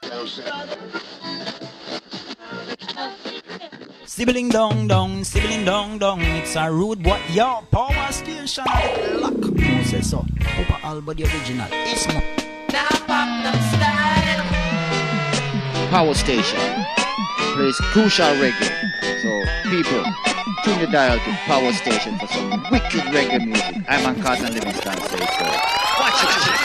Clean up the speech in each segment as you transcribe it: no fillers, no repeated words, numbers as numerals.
Sibling dong dong, it's a rude boy, your power station lock. Who says so? Papa Alba the original, it's mo. Now pop them style. Power station plays crucial reggae. So people, tune the dial to Power Station for some wicked reggae music. I'm on Carlton Livingston, say so. Watch it.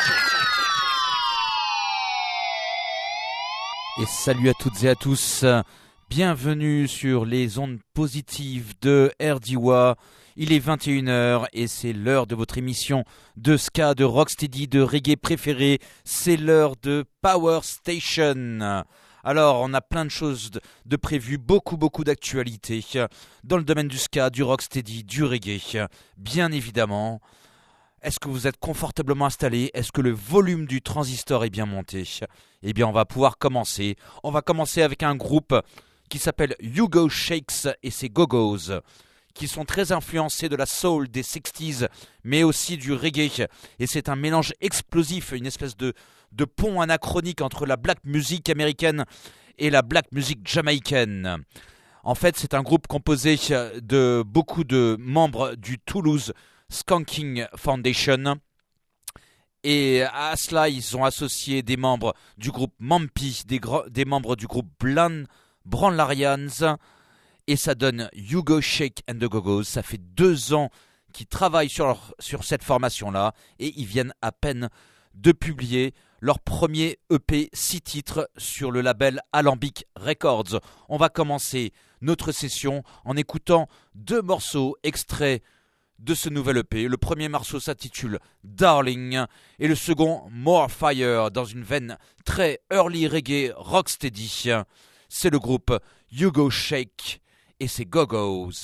Et salut à toutes et à tous, bienvenue sur les ondes positives de RDWA. Il est 21h et c'est l'heure de votre émission de ska, de rocksteady, de reggae préféré. C'est l'heure de Power Station. Alors, on a plein de choses de prévues, beaucoup d'actualités dans le domaine du ska, du rocksteady, du reggae, bien évidemment. Est-ce que vous êtes confortablement installés? Est-ce que le volume du transistor est bien monté? Eh bien, on va pouvoir commencer. On va commencer avec un groupe qui s'appelle Hugo Shakes et ses Go-Go's, qui sont très influencés de la soul des 60s, mais aussi du reggae. Et c'est un mélange explosif, une espèce de pont anachronique entre la black music américaine et la black music jamaïcaine. En fait, c'est un groupe composé de beaucoup de membres du Toulouse Skanking Foundation. Et à cela, ils ont associé des membres du groupe Mampi, des membres du groupe Branlarians. Et ça donne Hugo Shake and the Go-Go's. Ça fait 2 ans qu'ils travaillent sur cette formation-là. Et ils viennent à peine de publier leur premier EP 6 titres sur le label Alambic Records. On va commencer notre session en écoutant 2 morceaux extraits de ce nouvel EP. Le premier morceau s'intitule Darling et le second More Fire, dans une veine très early reggae rocksteady. C'est le groupe Hugo Shake et ses Go-Go's.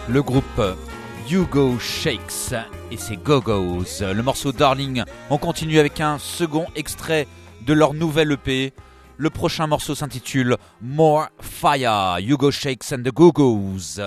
le groupe Hugo Shakes et ses Go-Go's. Le morceau Darling, on continue avec un second extrait de leur nouvelle EP. Le prochain morceau s'intitule More Fire, Hugo Shakes and the Go-Go's.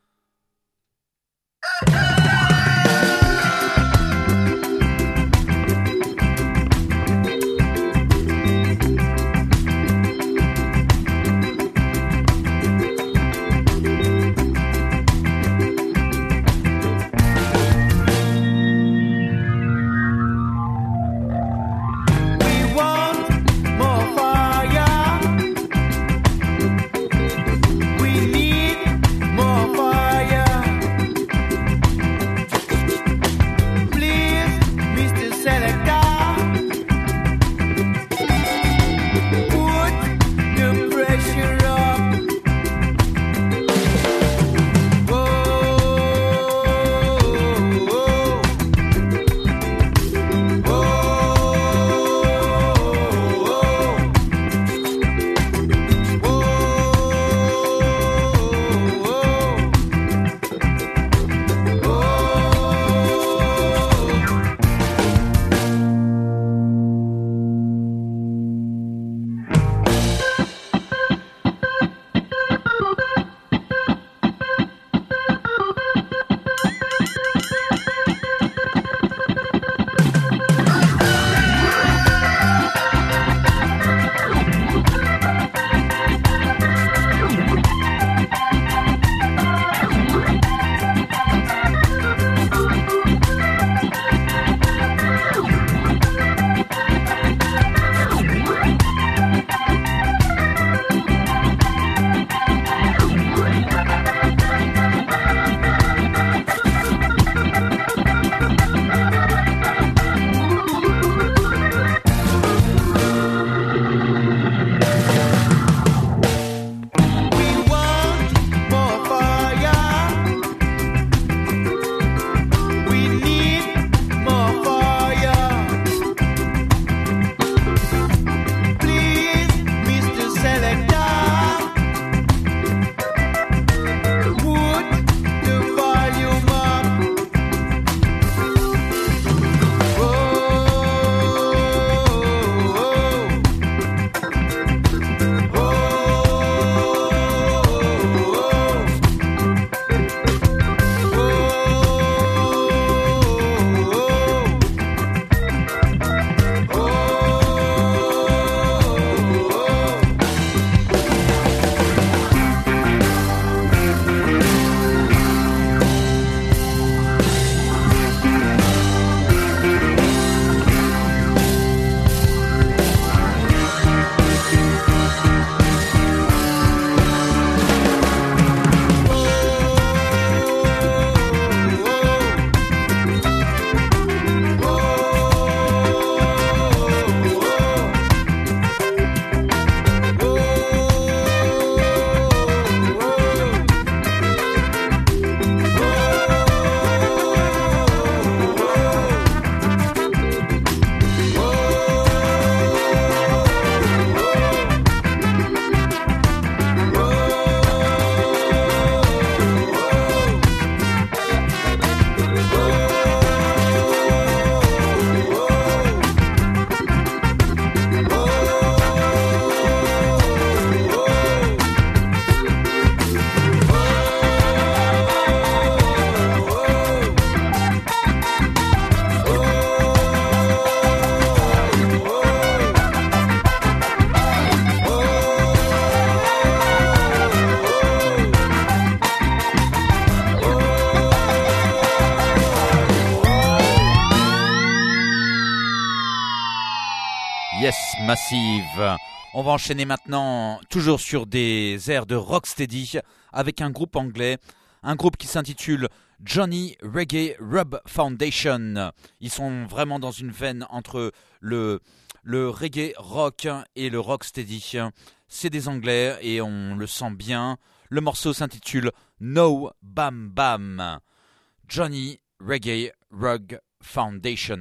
Yes, Massive. On va enchaîner maintenant, toujours sur des airs de rocksteady, avec un groupe anglais, un groupe qui s'intitule Johnny Reggae Rub Foundation. Ils sont vraiment dans une veine entre le reggae rock et le rocksteady. C'est des Anglais et on le sent bien. Le morceau s'intitule No Bam Bam. Johnny Reggae Rub Foundation.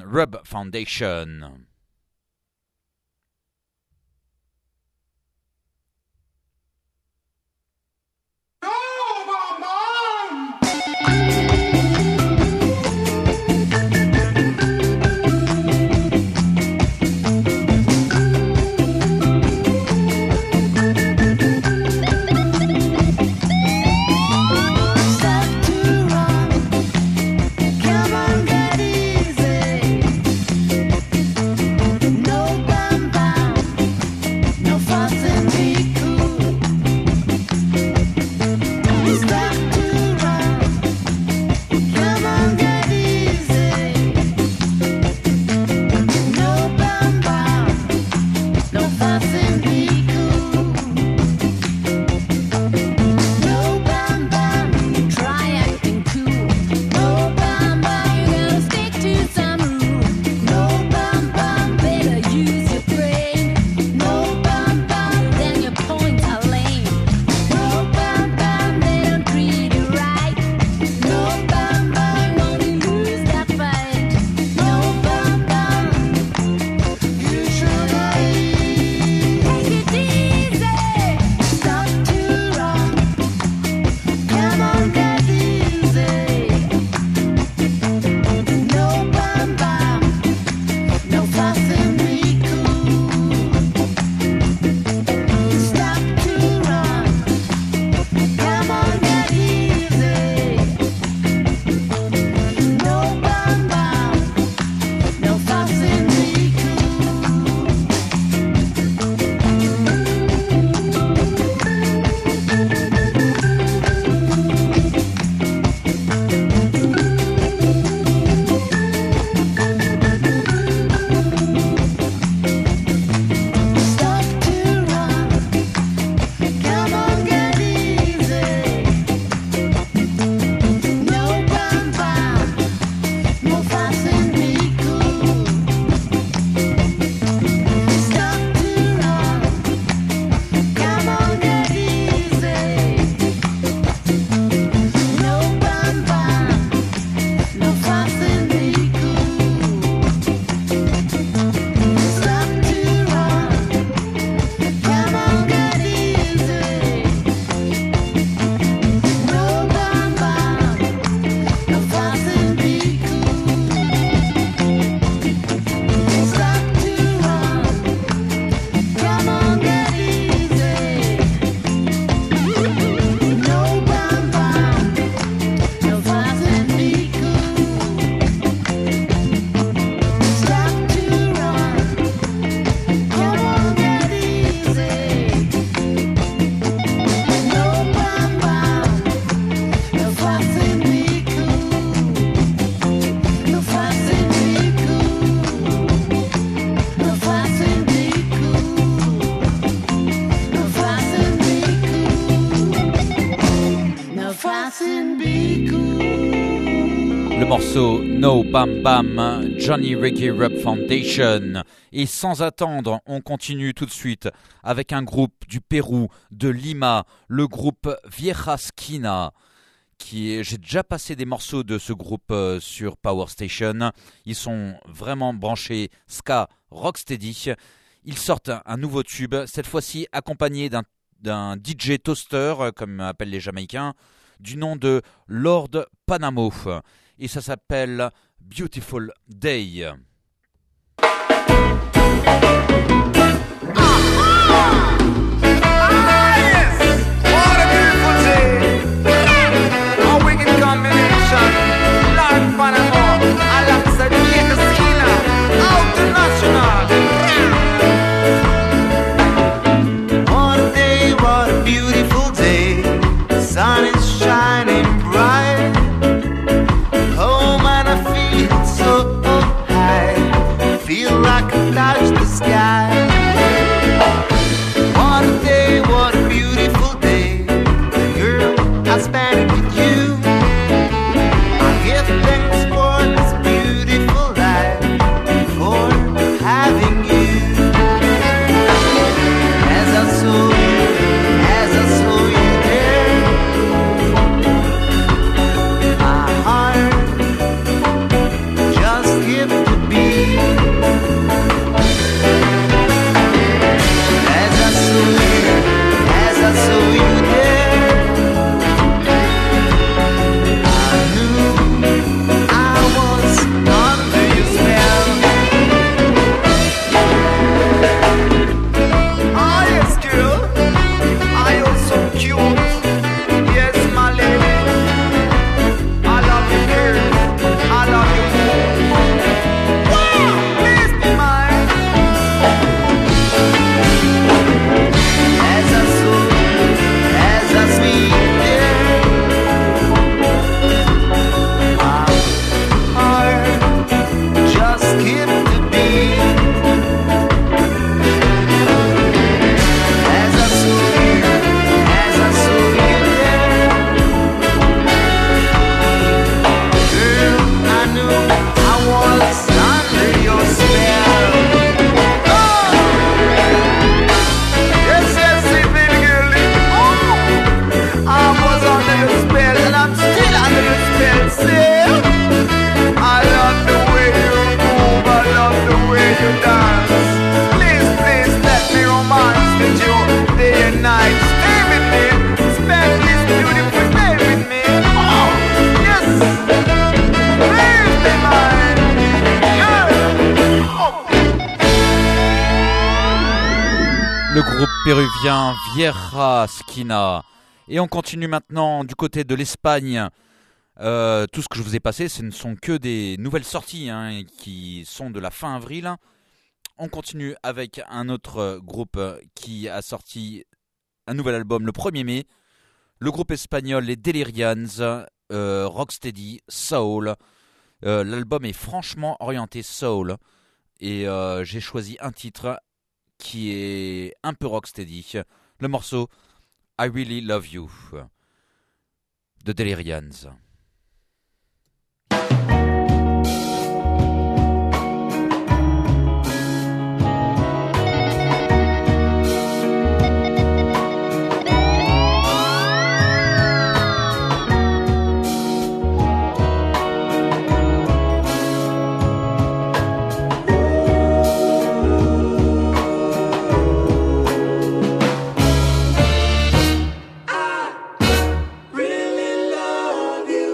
morceau No Bam Bam, Johnny Reggae Rub Foundation. Et sans attendre, on continue tout de suite avec un groupe du Pérou, de Lima, le groupe Vieja Esquina. J'ai déjà passé des morceaux de ce groupe sur Power Station. Ils sont vraiment branchés ska, rocksteady. Ils sortent un nouveau tube, cette fois-ci accompagné d'un DJ toaster, comme appellent les Jamaïcains, du nom de Lord Panamo. Et ça s'appelle Beautiful Day. Touch the sky. What a day, what a beautiful day. The girl, I spent it with you. I give thanks for this beautiful life, for having you. As I saw you there, my heart just skipped a beat. Le groupe péruvien Vieja Esquina. Et on continue maintenant du côté de l'Espagne. Tout ce que je vous ai passé, ce ne sont que des nouvelles sorties qui sont de la fin avril. On continue avec un autre groupe qui a sorti un nouvel album le 1er mai. Le groupe espagnol Les Delirians, Rocksteady, Soul. L'album est franchement orienté Soul. Et j'ai choisi un titre qui est un peu rocksteady. Le morceau I Really Love You de Delirians. Really love you.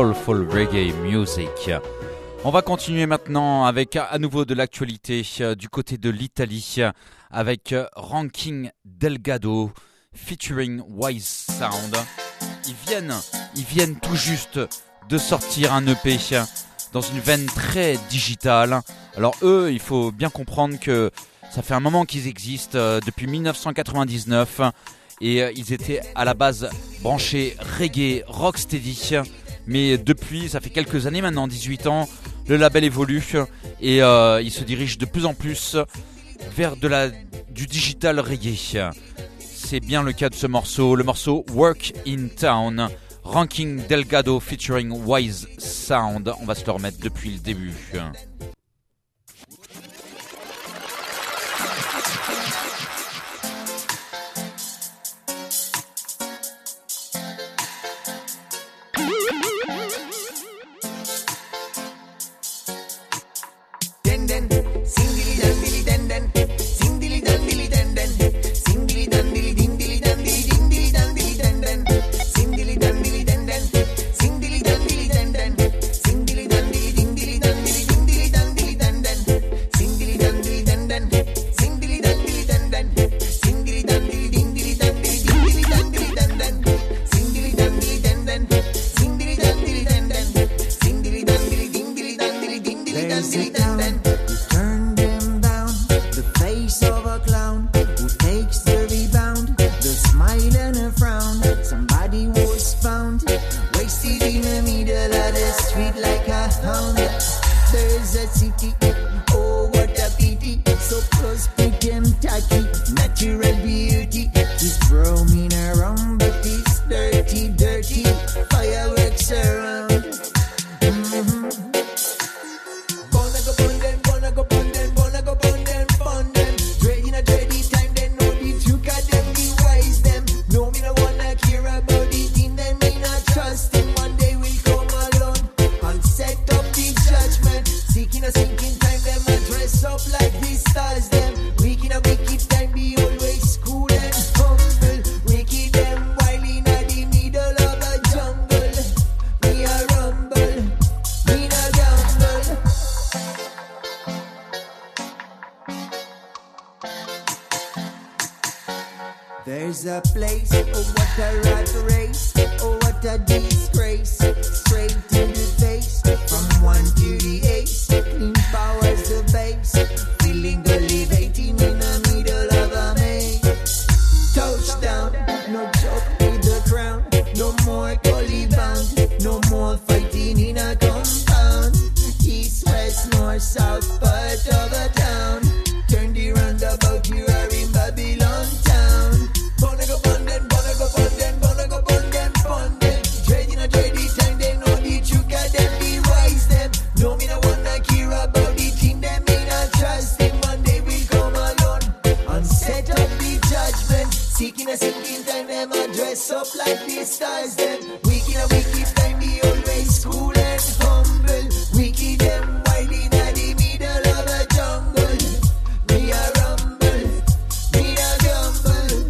soulful reggae music. On va continuer maintenant avec à nouveau de l'actualité du côté de l'Italie avec Ranking Delgado featuring Wise Sound. Ils viennent tout juste de sortir un EP dans une veine très digitale. Alors eux, il faut bien comprendre que ça fait un moment qu'ils existent, depuis 1999, et ils étaient à la base branchés reggae, rocksteady. Mais depuis, ça fait quelques années maintenant, 18 ans, le label évolue et il se dirige de plus en plus vers du digital reggae. C'est bien le cas de ce morceau, le morceau Work in Town, Ranking Delgado featuring Wise Sound. On va se le remettre depuis le début. There's a place, oh what a rat race, oh what a disgrace, straight to the face, from 1 to the ace, clean power's the base, feeling elevating in the middle of a maze. Touchdown, no joke with the crown, no more gully bound, no more fighting in a compound, east, west, north, south, part of a town, turn the roundabout, you are in Babylon town. Wanna go bun them, wanna go bun them, wanna go bun them, bun them. Trading a trade time, they know the truth, of them, the wise them. No, me no wanna care about the thing, them me not trust them. One day will come alone and set up the judgment. Seeking a sinking time, them a dress up like the stars, them. Wicked a wicked time, be always cool and humble. Wicked them wild in the middle of a jungle. Me a rumble, me a gamble.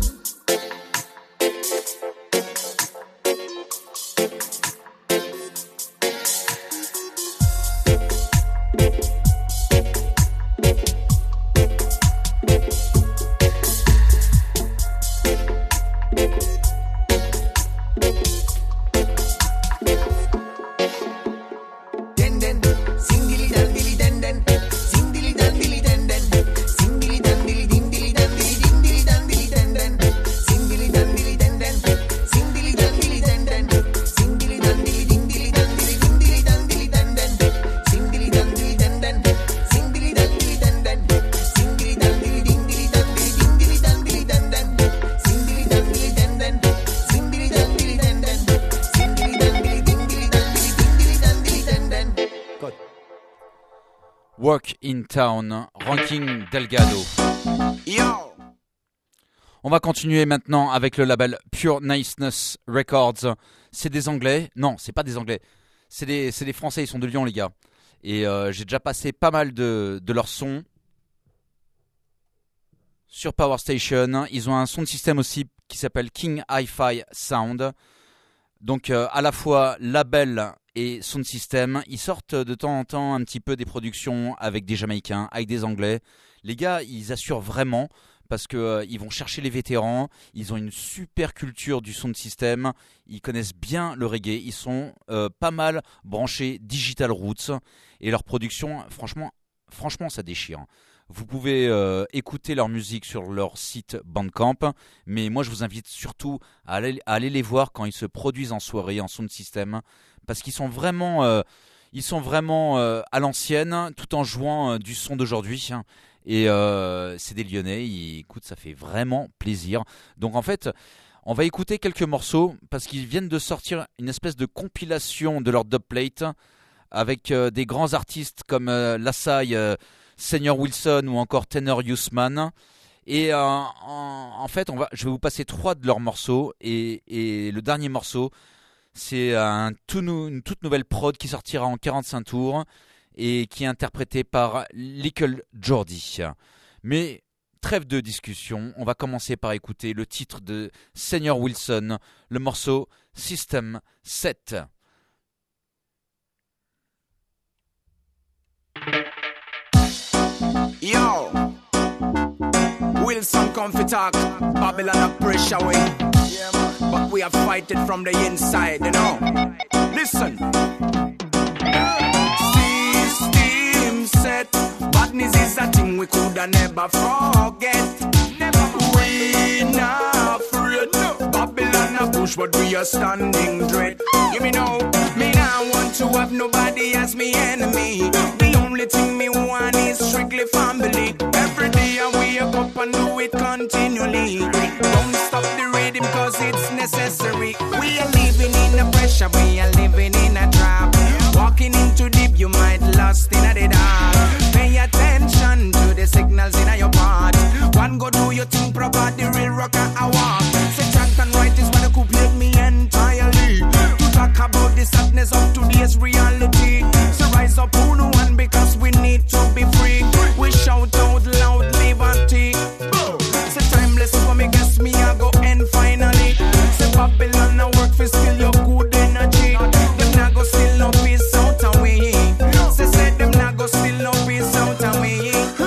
Work in Town, Ranking Delgado. Yo! On va continuer maintenant avec le label Pure Niceness Records. C'est des Anglais. Non, c'est pas des Anglais. C'est des Français, ils sont de Lyon, les gars. Et j'ai déjà passé pas mal de leurs sons sur Power Station. Ils ont un son de système aussi qui s'appelle King Hi-Fi Sound. Donc à la fois label et Sound System, ils sortent de temps en temps un petit peu des productions avec des Jamaïcains, avec des Anglais. Les gars, ils assurent vraiment parce qu'ils vont chercher les vétérans, ils ont une super culture du Sound System, ils connaissent bien le reggae, ils sont pas mal branchés Digital Roots et leur production, franchement ça déchire. Vous pouvez écouter leur musique sur leur site Bandcamp, mais moi je vous invite surtout à aller les voir quand ils se produisent en soirée en Sound System, parce qu'ils sont vraiment, à l'ancienne, tout en jouant du son d'aujourd'hui. Et c'est des Lyonnais, écoute, ça fait vraiment plaisir. Donc en fait, on va écouter quelques morceaux, parce qu'ils viennent de sortir une espèce de compilation de leur dubplate, avec des grands artistes comme Lasai, Senior Wilson ou encore Tenor Usman. Et en fait, je vais vous passer 3 de leurs morceaux. Et le dernier morceau, c'est une toute nouvelle prod qui sortira en 45 tours et qui est interprétée par Little Jordy. Mais trêve de discussion, on va commencer par écouter le titre de Senior Wilson, le morceau System 7. Yo, Wilson come fi talk, Babylon a pressure way. Yeah, man. But we have fight it from the inside, you know. Listen. System set, badness is a thing we coulda never forget. We not afraid, Babylon a push, but we are standing dread. You me know, me now want to have nobody as me enemy. The only thing me want is strictly family. Every day I wake up and do it continually. Don't stop the rhythm cause it's necessary. We are living in a pressure, we are living in a trap. Walking into deep, you might lost in a dark. Pay attention to the signals in your part. One go do your thing proper, the real rocker I walk. Say chant and write is what I could play me entirely. To talk about the sadness of today's reality. So rise up, who no one, because we need to be free. We shout out loud liberty. Say timeless for me, guess me I go end finally. Say Babylon I work for still your good energy. Them not go still no peace out away. Say them not go still no peace out away.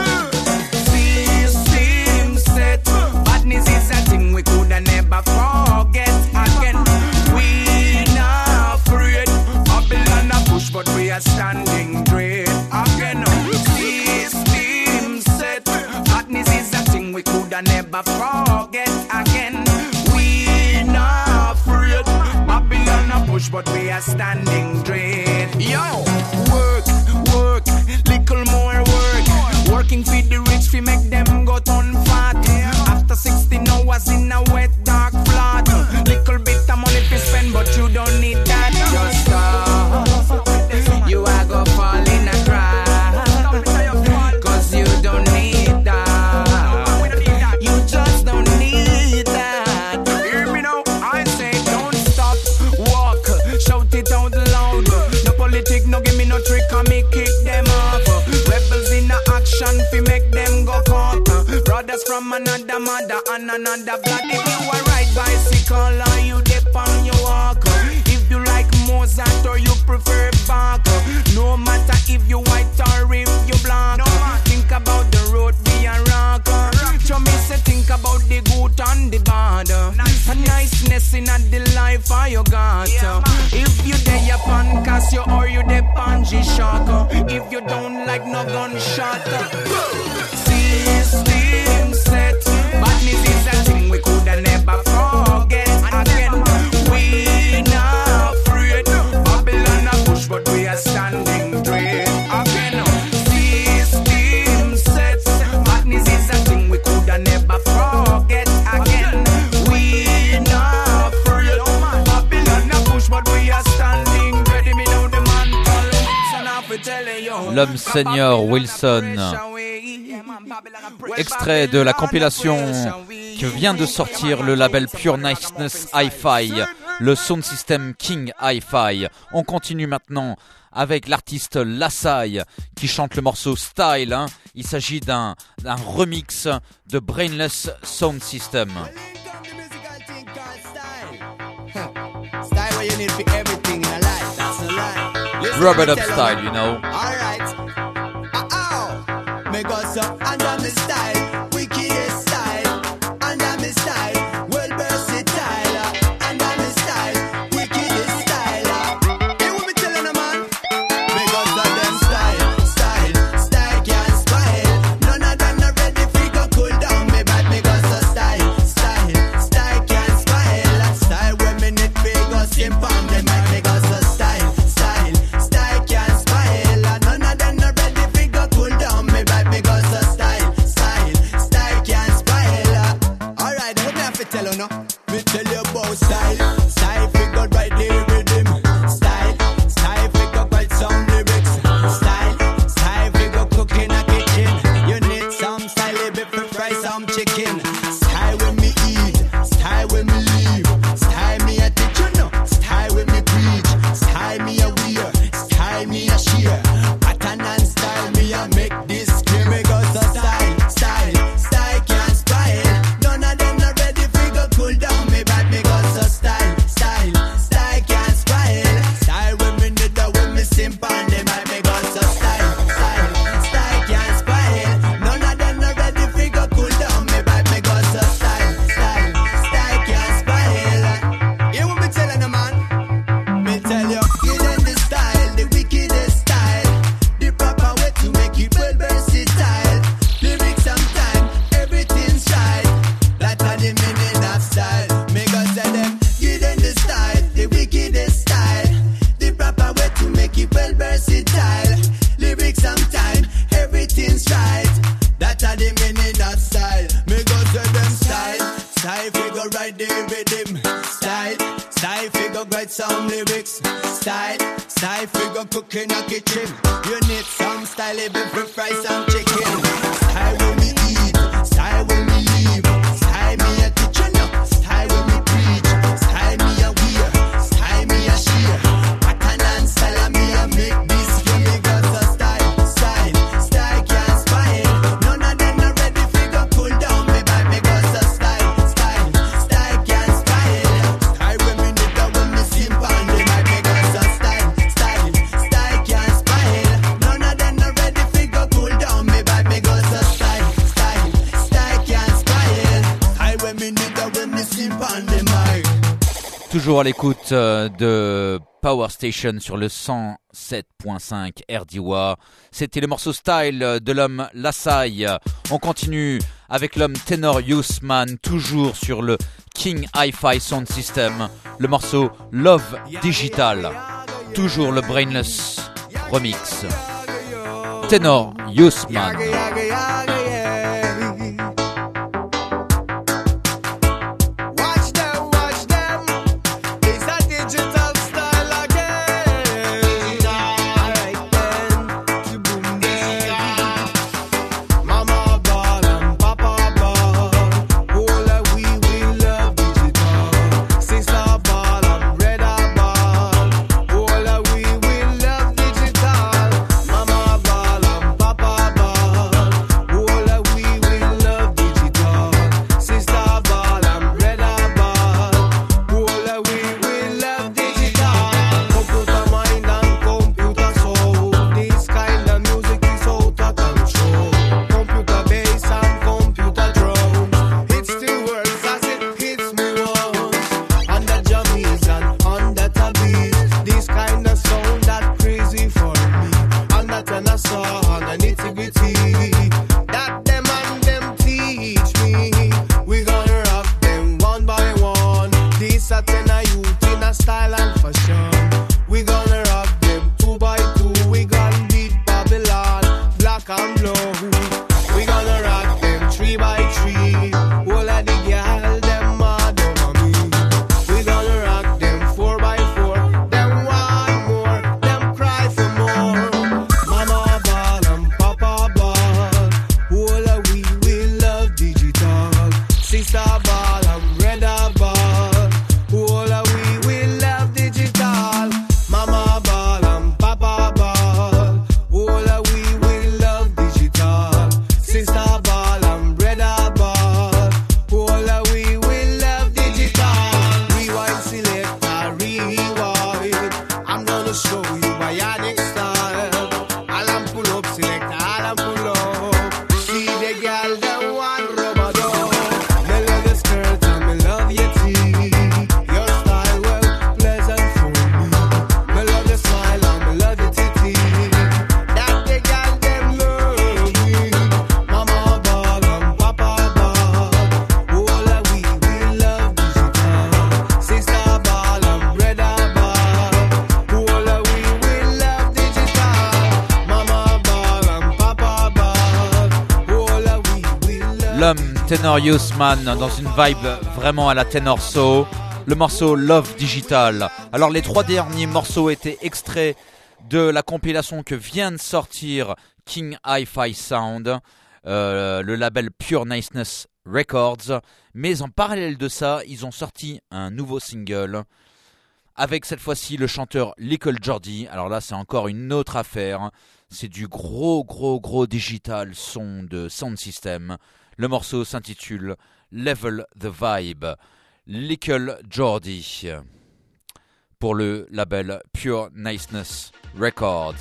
System set, badness is a thing we coulda never forget again. We not afraid, Babylon a push but we are standing great again. System set, badness is a thing we coulda never forget again. We not afraid, Babylon a push but we are standing great. Yo, work, little more work. Working for the rich, fi make them go turn fat. After 16 hours in a wet dark flat. Little bit of money fi spend, but you don't need that. Just stop, you are go fall in a trap. Cause you don't need that. You just don't need that. Hear me now, I say don't stop, walk, shout it out loud. No politic, no give me no trick, and me kick them off. Rebels in a action, fi make them go caught. Brothers from another mother and another blood. If you are ride bicycle or you dip on your walk. If you like Mozart or you prefer Bach. No matter if you white or if you black. Think about the road be a rock. Show me say think about the good and the bad. A niceness in the life I you got. If you day upon Casio or you dey on G-Shock. If you don't like no gunshot. System set, badness is a thing we coulda never forget again. We not afraid, Babylon a push but we are standing straight again. System set, badness is a thing we coulda never forget again. We not afraid, Babylon a push but we are standing ready. Me know the man call Wilson off we tell you. L'homme Senior Wilson, extrait de la compilation qui vient de sortir le label Pure Niceness Hi-Fi, le Sound System King Hi-Fi. On continue maintenant avec l'artiste Lasai qui chante le morceau Style. Il s'agit d'un remix de Brainless Sound System. Style where you need for everything in a life, that's a lie. Rub It Up style, you know. Alright. Me go so under me style, wickedest style, under me style, well versatile, under me style, wickedest style. Hey, what me telling a man? Me go so them style can't spoil. None of them not ready fi go cool down me, but me go so style can't spoil. Style when me need fi go simp on them, but me go so style can't spoil. None of them not ready fi go cool down me, but me go so style can't spoil. Alright, what me have to tell you now? Me tell you about style fi go right the rhythm. Style fi go write some lyrics. Style fi go cook in a kitchen. You need some style before fry some chicken. Style when me eat, style when me leave. Style me a teach you know. Style when me preach. Style me a wear. Style me a share. Pattern and style me a make this clear. Me go so style can't spoil. None of them not ready fi go cool down me, but me go so style can't spoil. Style when me need that when me simp on them, I me go so style can't spoil. None of them not ready fi go cool down me, but me go so style can't spoil. Hear what me telling a man? Me tell you, give them the style, the wickedest style, the proper way to make it well versatile. Lyrics sometime, everything's right. That's how the meaning of style. Me go say them, give them the style, the wickedest style, the proper way to make it well versatile. Lyrics sometime, everything's right. That's how the meaning of style. Me go say them style figure right the rhythm. Style figure write some lyrics. Style figure cook in a kitchen. You need some style before fry some chicken. Style when me eat, style when me leave. Style me a kitchen, style when me preach. Style me a wear, style me a share. Pattern and style me a make this game. Me go so style can't spoil. None of them not ready fi go cool down me, but me go so style can't spoil. Style when me need that when me simp on them, I me go so style can't spoil. None of them not ready fi go cool down me, but me go so style can't spoil. Style when me need that when me simp on them, I. Toujours à l'écoute de Power Station sur le 107.5 RDWA. C'était le morceau Style de l'homme Lasai. On continue avec l'homme Tenor Youthman, toujours sur le King Hi-Fi Sound System. Le morceau Love Digital, toujours le Brainless Remix. Tenor Youthman. Watch them. It's a digital style again. Alright then, boom there. Mama ball and Papa ball. All we love digital. Sister ball and brother ball. All we love digital. Mama ball and Papa ball. All we love digital. Sister ball and brother ball. All we love digital. Computer mind and computer soul. This kind of music is out of control. Computer bass and computer drums. It's the words as it hits me once. On the jammies and on the tabbies. This kind of sound that crazy for me. And that when I saw the nitty-gritty. That them and them teach me. We gonna rock them one by one. This a ten a youth in a style and fashion. We gonna rock them 2 by 2. We gonna beat Babylon, black and blue. We gonna rock them 3 by 3. All of the girl them mad over me. We gonna rock them 4 by 4. Them want more, them cry for more. Mama ball and Papa ball. All of we will love digital. Sister ball and brother ball. All of we will love digital. Mama ball and Papa ball. All of we will love digital. L'homme Tenor Youthman dans une vibe vraiment à la Tenor Soul. Le morceau Love Digital. Alors les 3 derniers morceaux étaient extraits de la compilation que vient de sortir King Hi-Fi Sound, le label Pure Niceness Records. Mais en parallèle de ça, ils ont sorti un nouveau single avec cette fois-ci le chanteur Little Jordy. Alors là, c'est encore une autre affaire. C'est du gros digital son de Sound System. Le morceau s'intitule Level the Vibe. Little Jordy pour le label Pure Niceness Records.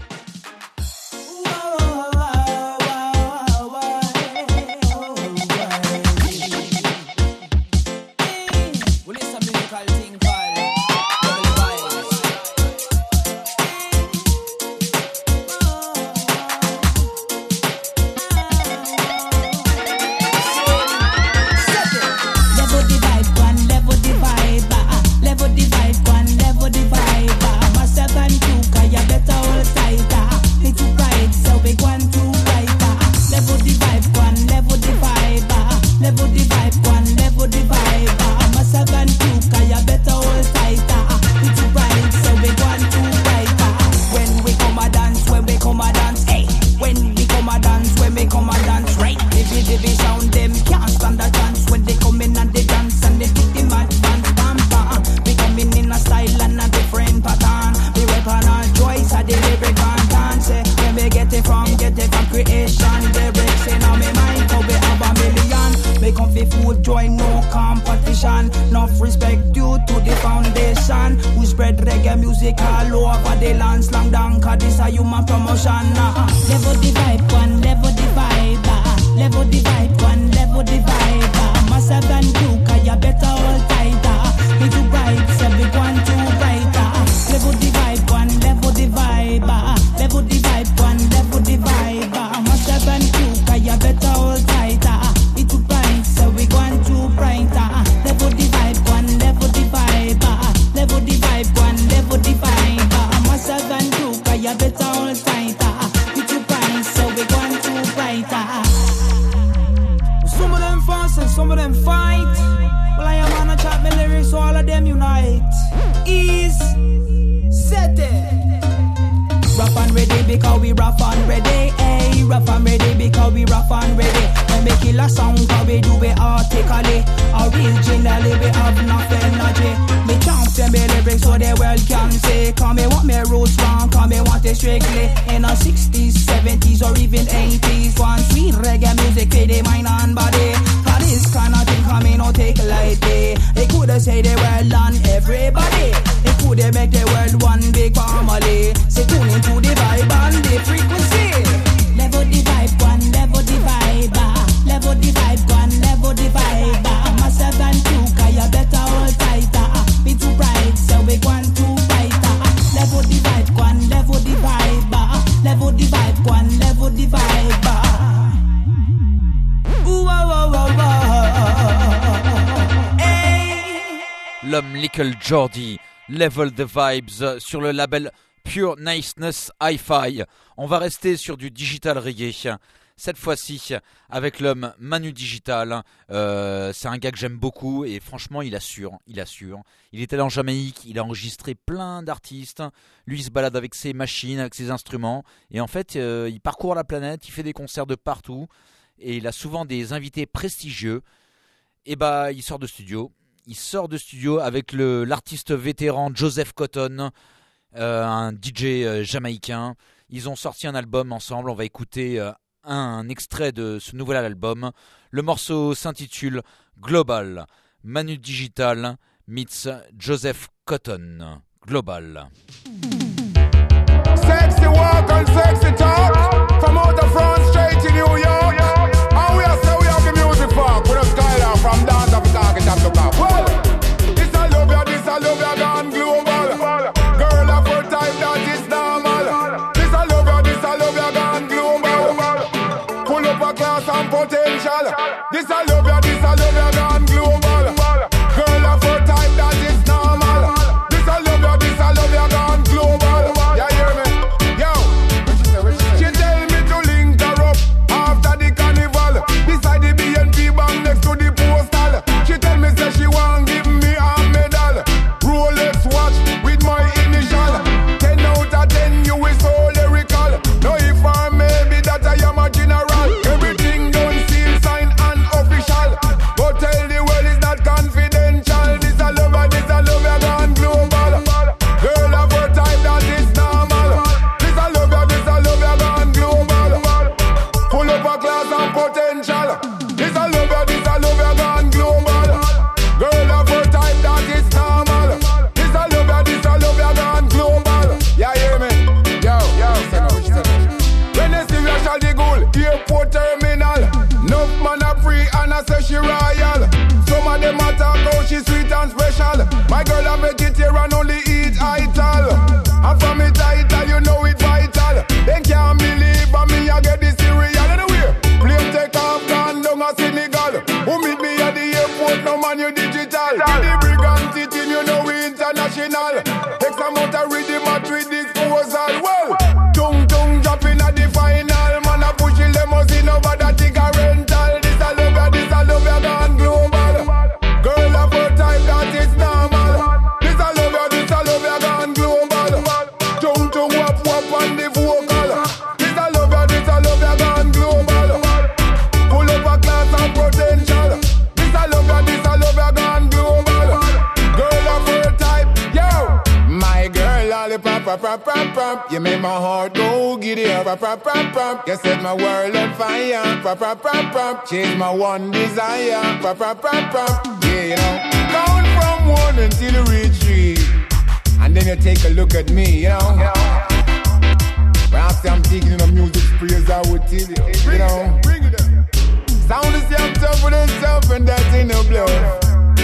L'homme Little Jordy, Level the Vibes sur le label Pure Niceness Hi-Fi. On va rester sur du digital reggae. Cette fois-ci avec l'homme Manu Digital. C'est un gars que j'aime beaucoup et franchement il assure. Il est allé en Jamaïque, il a enregistré plein d'artistes. Lui il se balade avec ses machines, avec ses instruments. Et en fait il parcourt la planète, il fait des concerts de partout. Et il a souvent des invités prestigieux. Et bah il sort de studio. Il sort de studio avec l'artiste vétéran Joseph Cotton, un DJ jamaïcain. Ils ont sorti un album ensemble. On va écouter un extrait de ce nouvel album. Le morceau s'intitule Global. Manu Digital meets Joseph Cotton. Global. Sexy walk and sexy talk. From out of France straight to New York. And we are say we have the music for. We don't style out from dance of the target of the car. Well, this I love ya gone global. Girl of her type that is normal. This I love ya gone global. Pull up a class and potential. This I love ya gone global. Girl of her type that is normal. This I love ya gone global. Yeah, hear me? Yo, she tell me to link her up after the carnival beside the say she royal. Some of them attack how she sweet and special. My girl a vegetarian, only eat ital. And from it title, you know it vital. They can't believe me, I get the cereal. Anyway, plane take off, gone down a Senegal. Who meet me at the airport, no man, you digital. The brigand team, you know we international. X amount of ready Madrid disposal. Well, tung tung dropping at the final. Man a push the limousine over that thing a rental. This a love ya gone global. Girl of her type that is normal. This a love ya gone global. Tung tung wap wap on the vocal. This a love ya gone global. Full of a class and potential. This a love ya gone global. Girl of her type, yo. My girl, lollipop, pop, pop, pop, pop. You make my heart go giddy up, pop, pop, pop, pop. You set my world on fire, pop, pop, pop, pop. Change my one desire, pop, pop, pop, pop. Yeah, you know. Count from 1 until you reach 3, and then you take a look at me, you know. When after I'm taking the music sprays, I would tell you, you know. Sound is young, tough with itself, and that's in the blood.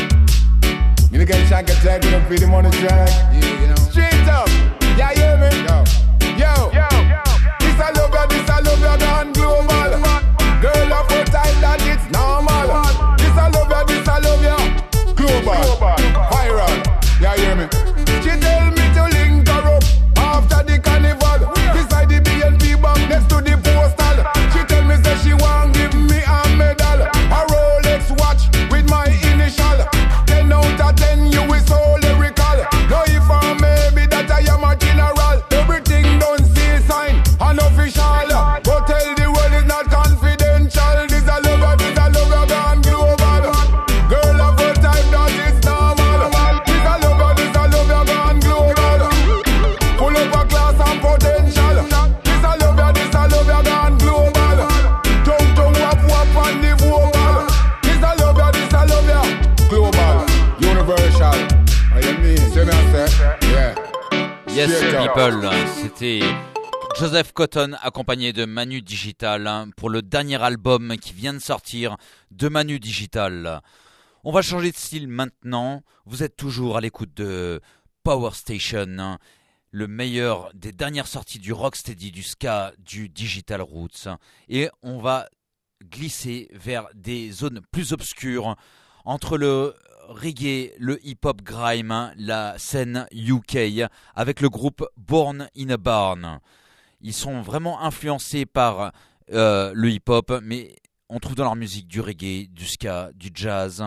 Me look at Shank attack, you know, pretty on the track. Yeah, you know. Straight up, yeah, you hear me? Yo. This I love ya, gone global. Girl of her type that it's normal. This I love ya, global, viral. Yeah, you hear me? She tell me to link her up after the carnival. Beside the BNP bank next to the postal. She tell me say she want give me a medal, a Rolex watch with my initial. 10 out of 10, you is so lyrical. No if I maybe that I am a general. Everything done see sign, unofficial. But tell the world it's not confidential. This I love ya, gone global. Girl of her type that is normal. This I love ya, gone global. Full of a class and potential. This I love ya, gone global. Tung wap wap on the vocal. This I love ya, global, universal. You mean? See me I say? Yeah. Yes people, c'était Joseph Cotton accompagné de Manu Digital pour le dernier album qui vient de sortir de Manu Digital. On va changer de style maintenant. Vous êtes toujours à l'écoute de Power Station, le meilleur des dernières sorties du rocksteady, du ska, du digital roots. Et on va glisser vers des zones plus obscures entre le reggae, le hip-hop grime, la scène UK, avec le groupe Born in a Barn. Ils sont vraiment influencés par le hip-hop, mais on trouve dans leur musique du reggae, du ska, du jazz.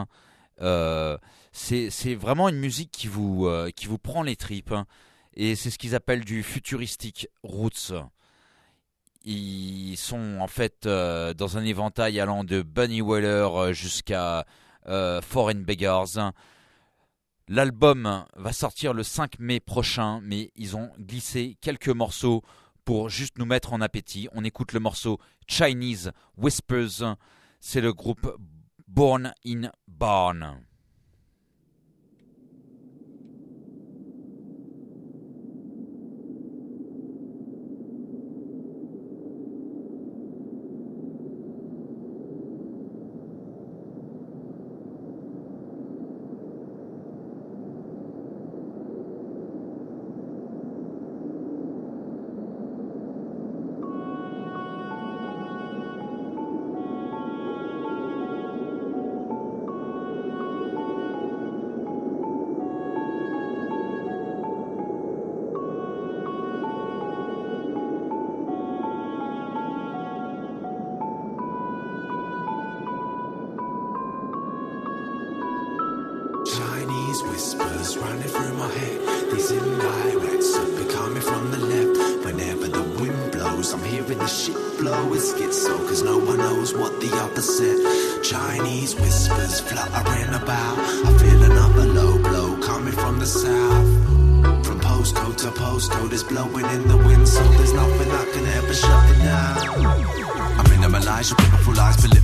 C'est vraiment une musique qui vous prend les tripes, et c'est ce qu'ils appellent du futuristic roots. Ils sont en fait dans un éventail allant de Bunny Wailer jusqu'à Foreign Beggars. L'album va sortir le 5 mai prochain, mais ils ont glissé quelques morceaux pour juste nous mettre en appétit. On écoute le morceau Chinese Whispers. C'est le groupe Born in Barn. Chinese whispers running through my head. These indirects have been coming from the left. Whenever the wind blows, I'm hearing the shit blow. It's schizo, cause no one knows what the opposite. Chinese whispers fluttering about. I feel another low blow coming from the south. From postcode to postcode, it's blowing in the wind, so there's nothing that can ever shut it down. I'm in a Malaysia, beautiful lies, belittle my pride.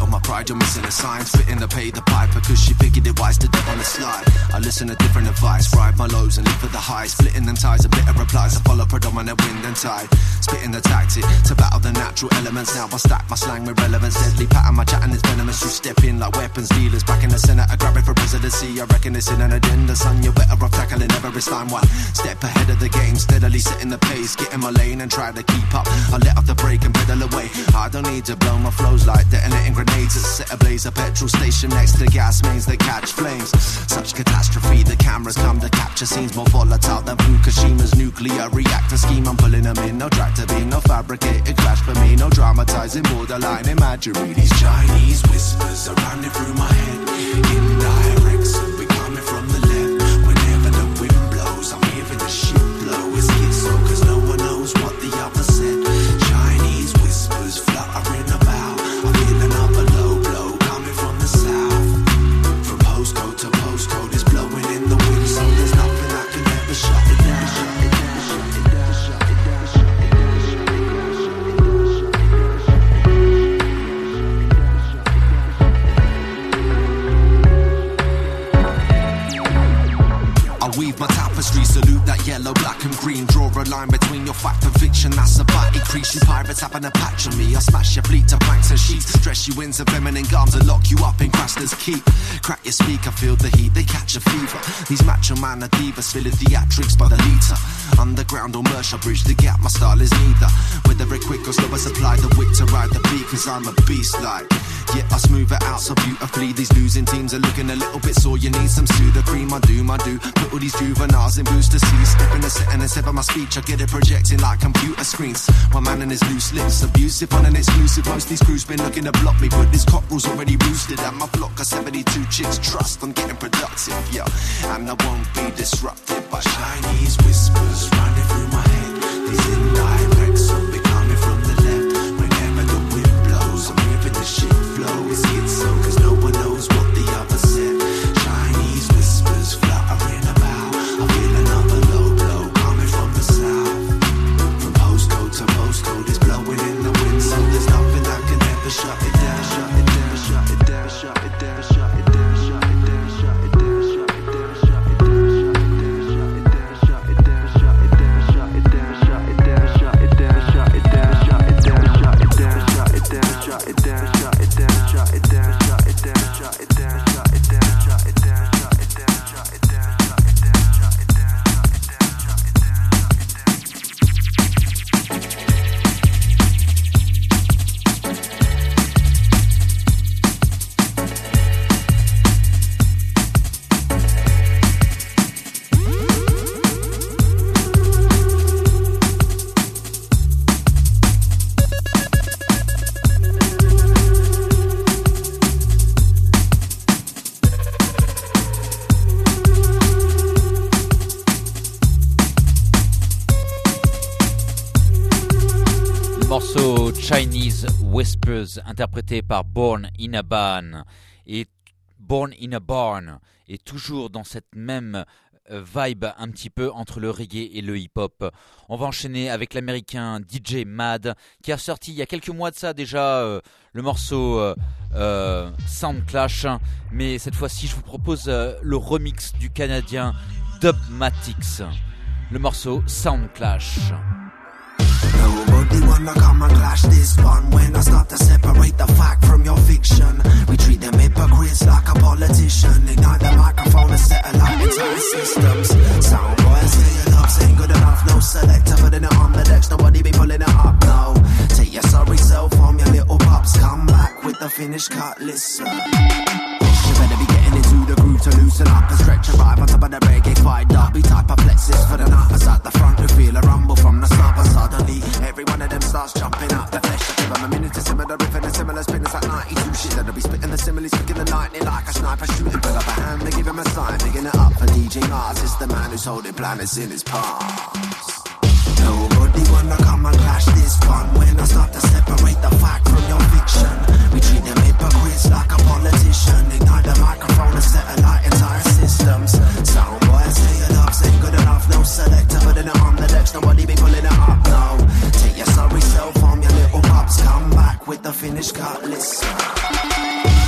ride, you're missing the signs. Fitting to pay the piper, cause she figured it wise to dip on the slide. I listen to different advice, ride my lows and live for the highs. Splitting them ties, a bit of replies, I follow predominant wind and tide. Spitting the tactic to battle the natural elements. Now I stack my slang with relevance. Deadly pattern, my chatting is venomous. You step in like weapons dealers. Back in the Senate, I grab it for presidency. I reckon it's in an agenda, son. You're better off tackling Everest. I'm one step ahead of the game, steadily setting the pace. Get in my lane and try to keep up. I let off the brake and pedal away. I don't need to blow my flows like detonating grenades. Set ablaze a petrol station next to gas mains that catch flames. Such catastrophe, the cameras come to capture scenes more volatile than Fukushima's nuclear reactor scheme. I'm pulling them in, no tractor beam, no fabricated clash for me, no dramatizing borderline imagery. These Chinese whispers are running through my head, indirect, so we coming from the left. Whenever the wind blows, I'm hearing the shit blow. It's schizo, cause no one knows what the other said. Chinese whispers fluttering about. I feel another low blow coming from the south. From postcode to postcode, it's blowing in the wind, so there's nothing that can ever shut it down. Weave my tapestry, salute that yellow, black and green. Draw a line between your fact and fiction, that's a bite increase. You pirates having a patch on me, I smash your fleet to planks and sheets. Dress you in some feminine garms and lock you up in Craster's Keep. Crack your speaker, feel the heat, they catch a fever. These macho man are divas, filling theatrics by the litre. Underground or Mercer bridge the gap, my style is neither. Whether it quick or slow, I supply the wit to ride the beat, cause I'm a beast like. Yeah, I smooth it out so beautifully. These losing teams are looking a little bit sore. You need some Sudocrem, I do. Put all these juveniles in booster seats. Step in the set and instead of my speech, I get it projecting like computer screens. One man and his loose lips, abusive on an exclusive. Most these crews been looking to block me, but this cockerel's already roosted. And my flock got 72 chicks, trust I'm getting productive, yeah. And I won't be disrupted by Chinese whispers running through my head. These indirect, so they coming from the left. Whenever the wind blows, I'm hearing the shit flow. It's schizo, cause no one knows what the other said. Chinese whispers fluttering about. I feel another low blow coming from the south. From postcode to postcode, it's blowing in the wind, so there's nothing that can ever shut it down. Shut it down, shut it down, shut it down, shut it down, shut it down, shut it down, shut it down, shut it down, shut it down. Chinese Whispers, interprété par Born in a Barn. Et Born in a Barn est toujours dans cette même vibe un petit peu entre le reggae et le hip-hop. On va enchaîner avec l'américain DJ Mad qui a sorti il y a quelques mois de ça déjà le morceau Sound Clash, mais cette fois-ci je vous propose le remix du canadien Dubmatix, le morceau Sound Clash. Nobody wanna come and clash this one. When I start to separate the fact from your fiction, we treat them hypocrites like a politician. Ignite the microphone and settle up entire systems. Sound boys, say your loves ain't good enough. No selector putting it on the decks, nobody be pulling it up, no. Take your sorry self home, your little pups. Come back with the finished cut, listen. You better be getting into the groove to loosen up and stretch your vibe on top of the reggae fight up. Be type of plexus for the nutters at the front who feel a rumble from the start, but suddenly every one of them starts jumping out the flesh. I give them a minute to simmer the riff and a similar spin. It's like 92 shit that'll be spitting the similes, picking the lightning like a sniper shooting. Put up a hand, they give him a sign, digging it up for DJ Mars. It's the man who's holding planets in his palms. Nobody wanna come and clash this one. When I start to separate the fact from your fiction, we treat them hypocrites like a politician. Ignite the microphone and satellite entire systems. Sound boys, say your loves ain't good enough. No selector putting it on the decks, nobody be pulling it up, no. Take your sorry self home, your little pups. Come back with the finished cut, listen.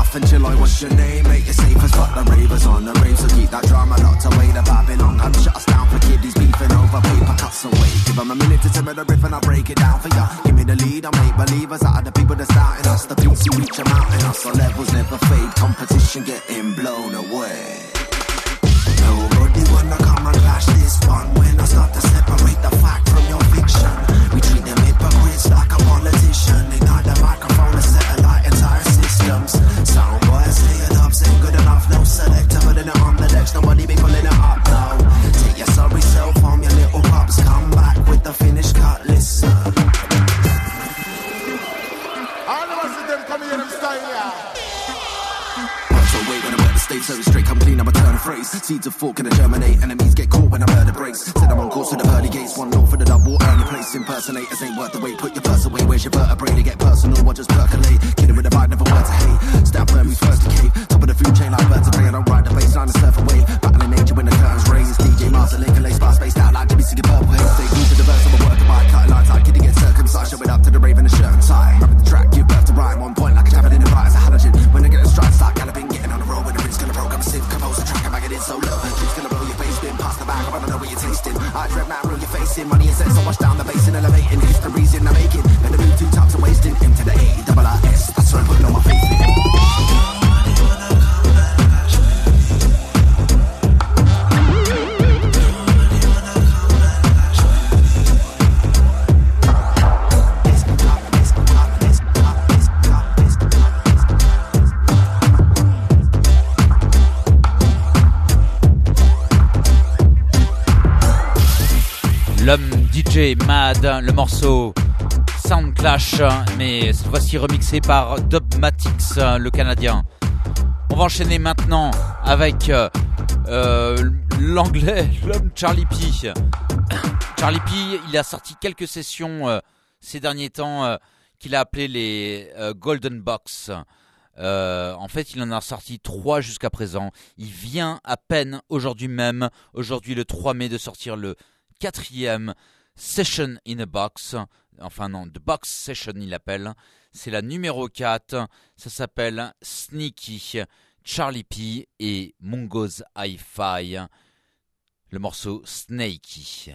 laugh and chill. Like, what's your name? Make it safe as fuck the ravers on the rave. So keep that drama locked away. The Babylon come shut us down for kiddies beefing over paper cuts away. Give them a minute to tell me the riff and I'll break it down for ya. Give me the lead, I'll make believers out of the people that's doubting us. The beats who reach a mountain us. Our levels never fade. Competition getting blown away. Nobody wanna come and clash this one. When I start to separate the fact from your fiction, we treat them hypocrites like a politician. Ignite the microphone and satellite entire systems. Sound boys say it ups ain't good enough. No selector putting it on the decks. Nobody be pulling it up now. Take your sorry self home, your little pups. Come back with the finished cut. Listen. All of us them come here and style, yeah. Wait when I'm at the stage, so straight, come clean, I'm a turn of phrase. Seeds of fork and a germinate, enemies get caught when I murder breaks. Said I'm on course to the pearly gates, one note for the double, earn your place. Impersonators ain't worth the wait, put your purse away, where's your vertebrae? They get personal, what just percolate. Kidding with a vibe, never words of hate. Stand firm, who's first to cave. Top of the food chain like vertebrae, I don't ride the baseline and surf away. Battling nature when the curtains raise. DJ Mars and Lincoln Lace bar spaced out like Jimmy singing Purple Haze. Stay glued to the verse of a word to buy, cutting lines like kiddie gets circumcised. Show it up to the rave in a shirt and tie. Rapping the track, give birth to rhyme, on point like a javelin and right as a halogen. When I get a stride, start galloping, getting on the road with the rinse gonna program a sieve, compose a track, I'm bagging in so low. It's gonna blow your face, spin past the bag, I don't know what you're tasting. I dread man, rule your face in, money and sense, so watch down the basin, elevating. History's in the making, and the move 2 times and wasting. M to the A-double-R-S, that's where I'm putting all my faith in. L'homme DJ Mad, le morceau Sound Clash, mais cette fois-ci remixé par Dubmatix, le Canadien. On va enchaîner maintenant avec l'anglais, l'homme Charlie P. Charlie P, il a sorti quelques sessions ces derniers temps qu'il a appelé les Golden Box. En fait, il en a sorti 3 jusqu'à présent. Il vient à peine aujourd'hui même, aujourd'hui le 3 mai, de sortir le 4e Session in a Box. Enfin non, The Box Session il l'appelle. C'est la numéro 4. Ça s'appelle Sneaky, Charlie P et Mungo's Hi-Fi. Le morceau Snaky.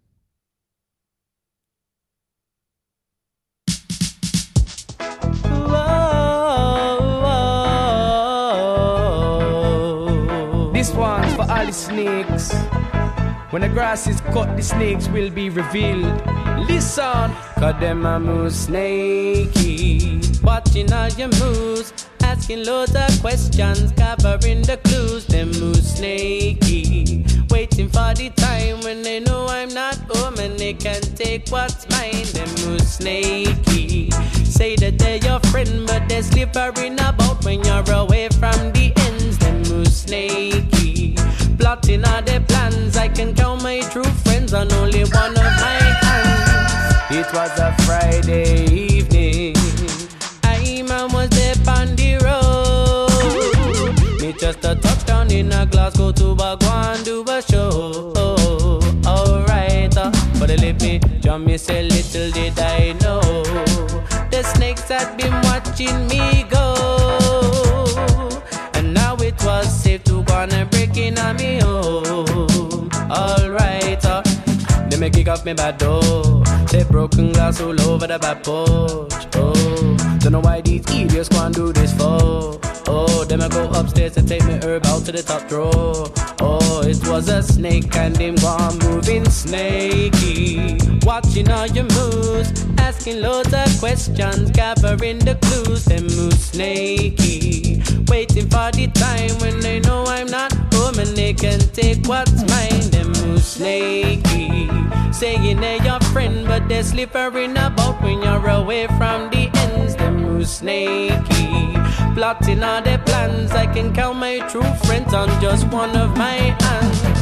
This one's for all the snakes. When the grass is cut, the snakes will be revealed. Listen, cause them a move snaky. Watching all your moves, asking loads of questions, gathering the clues. Them move snaky. Waiting for the time when they know I'm not home and they can take what's mine. Them move snaky. Say that they're your friend, but they're slippering about when you're away from the ends. Them move snaky. Plotting all their plans, I can count my true friends on only one of my hands. It was a Friday evening, I was there on the road. Me just a touchdown in a Glasgow to go and do a show. Alright, but they let me jump me say little did I know the snakes had been watching me go. And now it was safe to go and break in on me home. Alright, they may kick off me bad door. Say broken glass all over the back porch. Oh, don't know why these idiots can't do this for. Oh, then I go upstairs and take me herb out to the top drawer. Oh, it was a snake and him gone moving snaky. Watching all your moves, asking loads of questions, gathering the clues. Them move snaky. Waiting for the time when they know I'm not home and they can take what's mine. Them move snaky. Saying they're your friend, but they're slippering about when you're away from the ends. Them move snaky. Plotting all their plans, I can count my true friends on just one of my hands.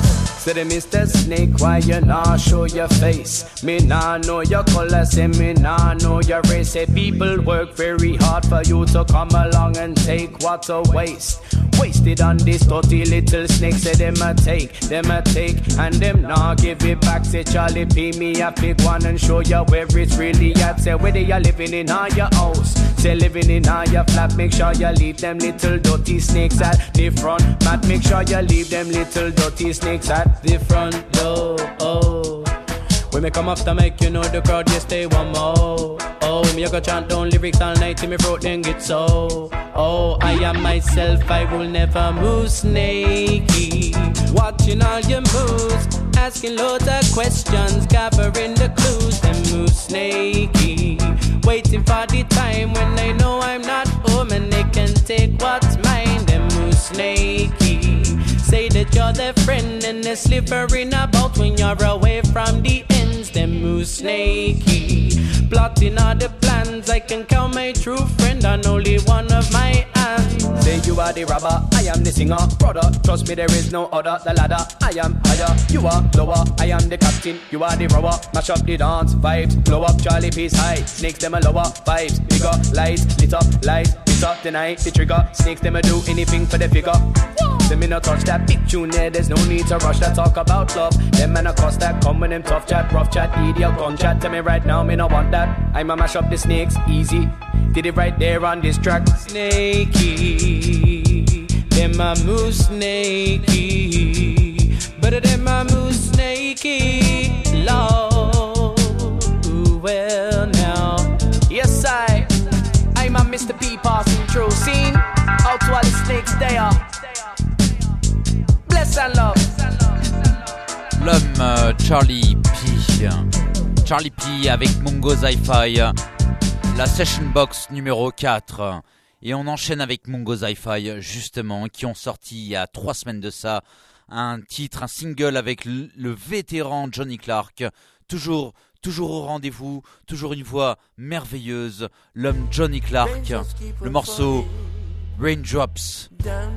Say the Mr. Snake, why you not show your face? Me nah know your color, say me nah know your race. Say people work very hard for you to come along and take what a waste. Wasted on this dirty little snake. Say them a take, and them nah give it back. Say Charlie P, me a big one and show you where it's really at. Say whether you're living in all your house, say living in all your flat, make sure you leave them little dirty snakes at the front. Matt, make sure you leave them little dirty snakes at the front door. Oh, when me come after make you know the crowd, you stay one more. Oh, me a go chant down lyrics all night till me throat then get so. Oh, I am myself, I will never move snaky. Watching all your moves, asking loads of questions, gathering the clues, then move snaky. Waiting for the time when they know I'm not home and they can take what's mine, then move snaky. Say that you're their friend and they're slithering about when you're away from the ends, then move snaky. Plotting all the plans, I can count my true friend on only one of my hands. Say you are the robber, I am the singer. Brother, trust me, there is no other. The ladder, I am higher, you are lower. I am the captain, you are the rower. Mash up the dance, vibes, blow up Charlie P's high. Snakes them a lower, vibes, bigger, lights, lit up, tonight, the trigger. Snakes them a do anything for the figure. Say me no touch that big tune there, there's no need to rush that talk about love. Them man across that come with them tough chat, rough chat, idiot gun chat. Tell me right now, me no want that. I'ma mash up the snakes, easy. Did it right there on this track. Snaky, them a move snaky, but them a move snaky. Lord, well now, yes I'm a Mr. P passing through. Scene out to all the snakes there. Bless and love. L'homme Charlie P. Charlie P avec Mungo Zi-Fi, la session box numéro 4. Et on enchaîne avec Mungo Zi-Fi, justement, qui ont sorti il y a 3 semaines de ça un titre, un single avec le vétéran Johnny Clark. Toujours au rendez-vous, toujours une voix merveilleuse, l'homme Johnny Clark. Le morceau Raindrops,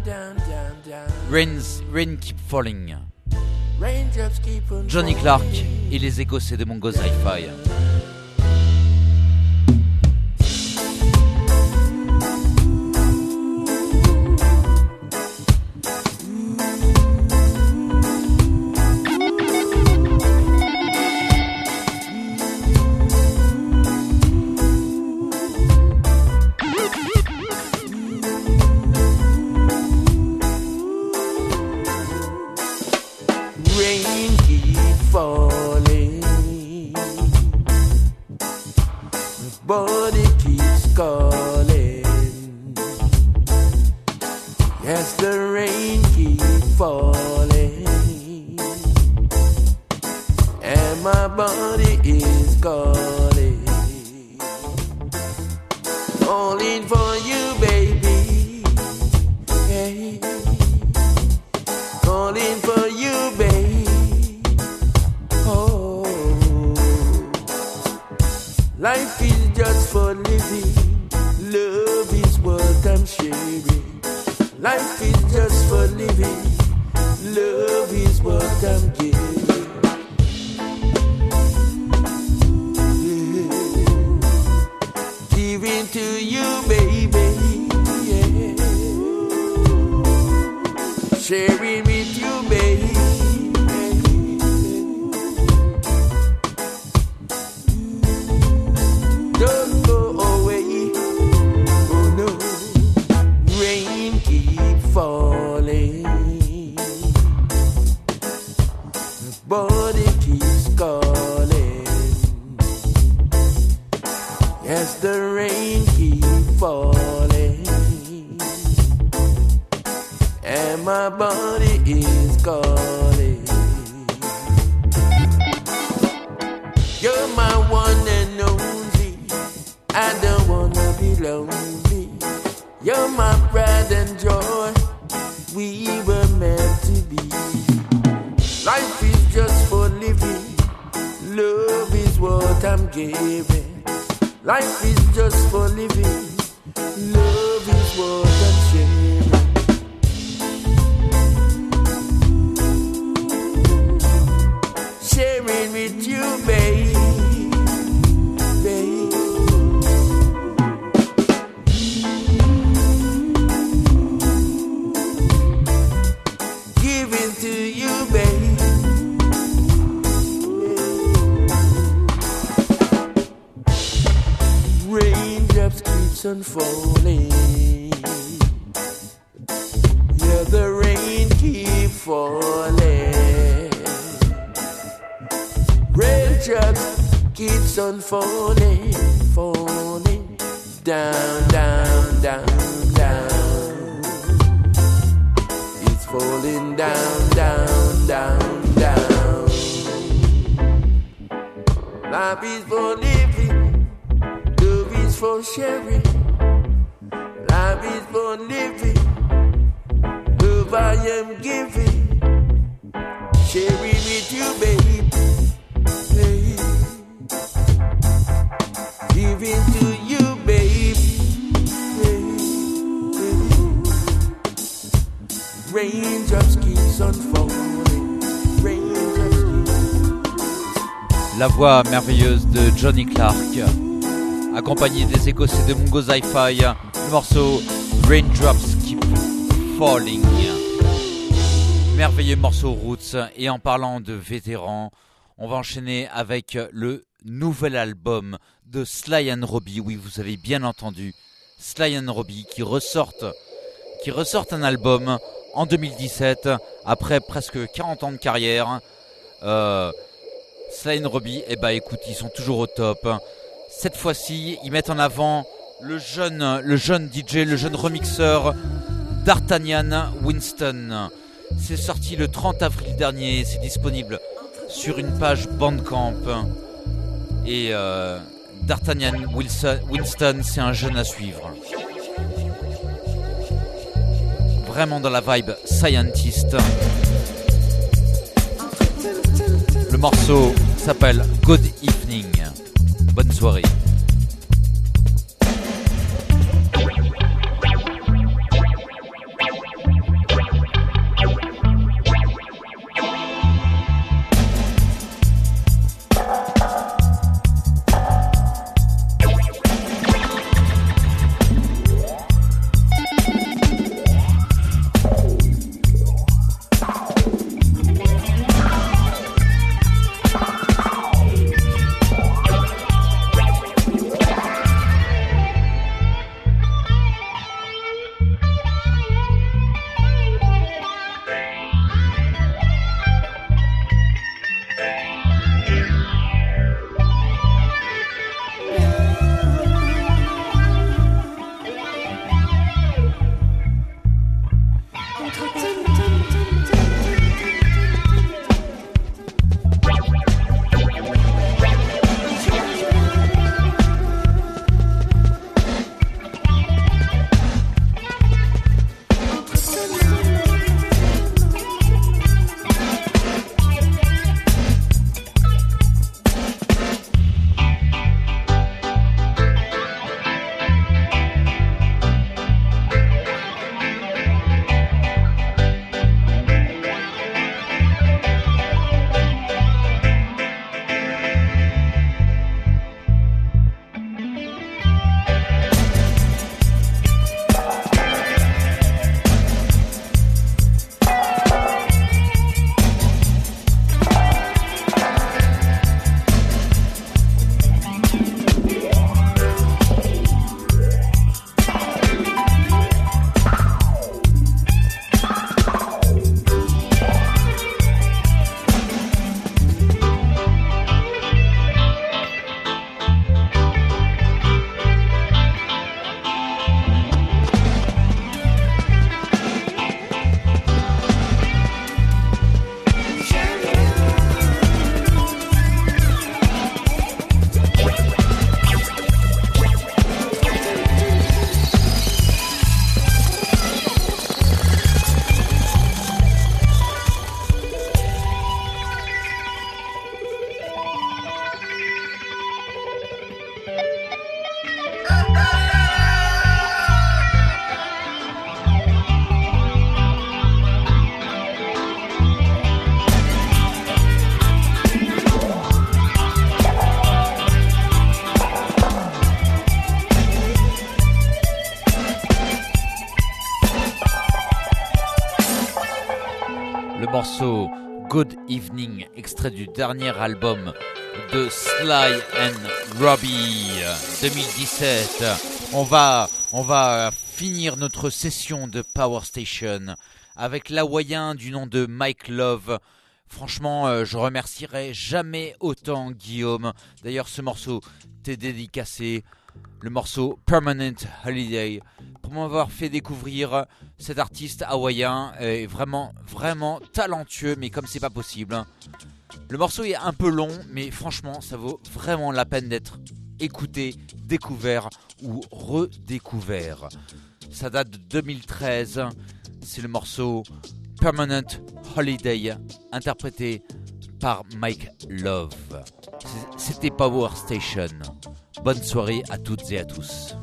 Rain Keep Falling. Johnny Clark et les Écossais de Mungo Zi-Fi. Body keeps calling. Yes, the rain keeps falling, and my body is calling, calling for you, baby. Hey, calling for you, baby. Oh, life is just for living, love is what I'm sharing. Life is just for living, love is what I'm giving. Yeah. Giving to you, baby, yeah. Sharing with you, baby. Don't go away, oh no. Rain keep falling, body keeps calling. Yes, the rain keep falling, and my body is calling. You're my one and only, I don't wanna be lonely. You're my pride and joy, we were meant to be. Life is just for living, love is what I'm giving. Life is just for living, love is what I'm sharing. on falling. Yeah, the rain keep falling. Raindrops keeps on falling, falling down, down, down, down. It's falling down, down, down, down. Life is for living, love is for sharing. Life is for living, love I am giving. Sharing with you, babe. Hey. Giving to you, babe. Hey. Hey. Raindrops keeps on falling. Raindrops keeps. La voix merveilleuse de Johnny Clark, accompagné des Écossais de Mungo Hi-Fi, le morceau Raindrops Keep Falling. Merveilleux morceau Roots. Et en parlant de vétérans, on va enchaîner avec le nouvel album de Sly & Robbie. Oui, vous avez bien entendu, Sly & Robbie qui ressortent un album en 2017 après presque 40 ans de carrière. Sly & Robbie, écoute, ils sont toujours au top. Cette fois-ci, ils mettent en avant le jeune DJ, le jeune remixeur D'Artagnan Winston. C'est sorti le 30 avril dernier, c'est disponible sur une page Bandcamp. Et D'Artagnan Winston, c'est un jeune à suivre. Vraiment dans la vibe scientist. Le morceau s'appelle Good Evening. Bonne soirée. morceau Good Evening, extrait du dernier album de Sly & Robbie 2017. On va finir notre session de Power Station avec l'hawaïen du nom de Mike Love. Franchement, je remercierai jamais autant Guillaume. D'ailleurs, ce morceau t'est dédicacé, le morceau Permanent Holiday, pour m'avoir fait découvrir cet artiste hawaïen. Est vraiment, vraiment talentueux, mais comme c'est pas possible. Le morceau est un peu long, mais franchement, ça vaut vraiment la peine d'être écouté, découvert ou redécouvert. Ça date de 2013. C'est le morceau Permanent Holiday, interprété par Mike Love. C'était Power Station. Bonne soirée à toutes et à tous.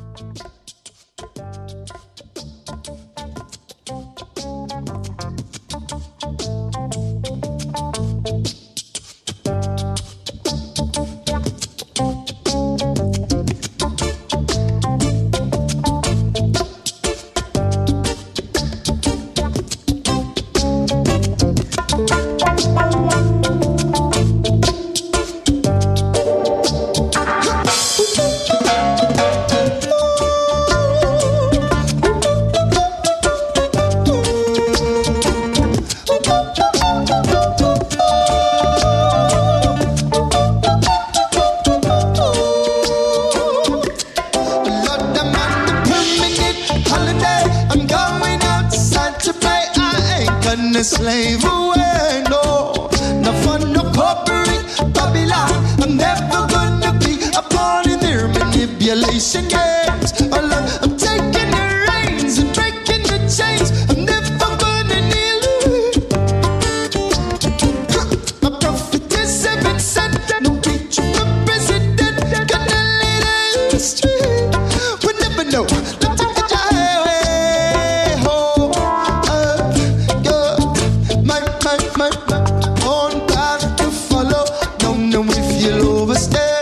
Slave away, no, no fun, no corporate Babylon. I'm never gonna be a pawn in their manipulation games. I'm taking the reins and breaking the chains. I'm never gonna kneel. My prophet is heaven sent. No preacher, no president, gonna lead the street. We never know. My own path to follow. Don't know if you'll overstep.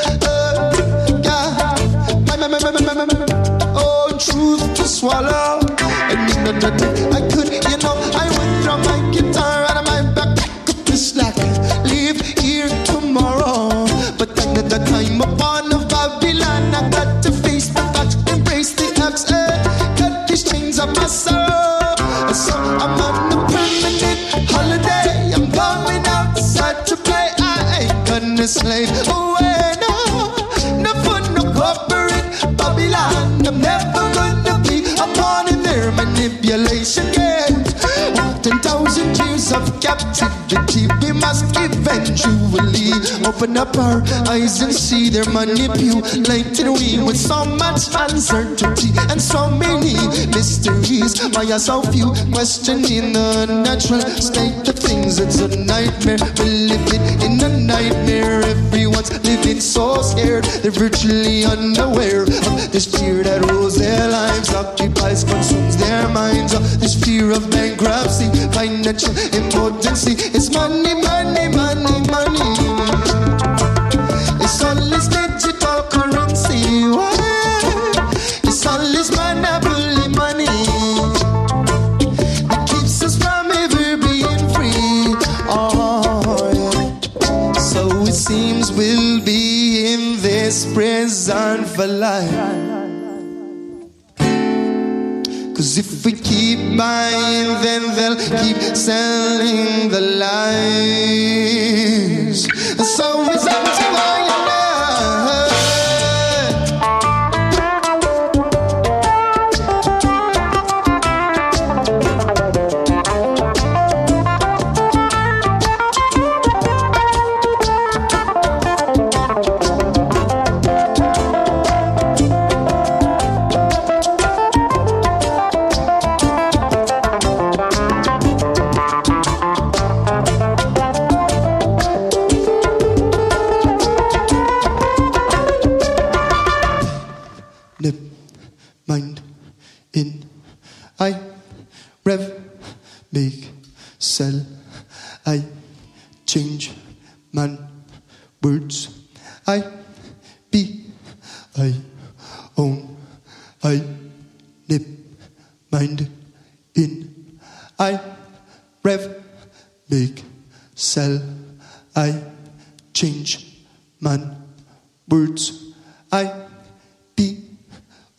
My own truth to swallow. And you know nothing I could, you know. I went from my guitar out of my back, pick up the slack, leave here tomorrow. But at the time upon of Babylon, I got to face the facts, embrace the acts, cut these chains of my sorrow. So I'm on the permanent holiday. I'm going outside to play. I ain't gonna slave away. No fun, no corporate Babylon. I'm never gonna be a pawn in their manipulation game. 10,000 years of captivity, we must eventually open up our eyes and see their manipulating we with so much uncertainty and so many mysteries. Why are so few questioning the natural state of things? It's a nightmare, we're living in a nightmare. Everyone's living so scared, they're virtually unaware of this fear that rules their lives, occupies, consumes their minds. This fear of bankruptcy, financial impotency. It's money, money, money, money. It's all this digital currency. It's all this monopoly money that keeps us from ever being free. Oh, yeah. So it seems we'll be in this prison for life. 'Cause if we keep buying, then they'll keep selling the lies. So it's up to mind in I rev make sell I change man words I be I own I nip mind in I rev make sell I change man words I be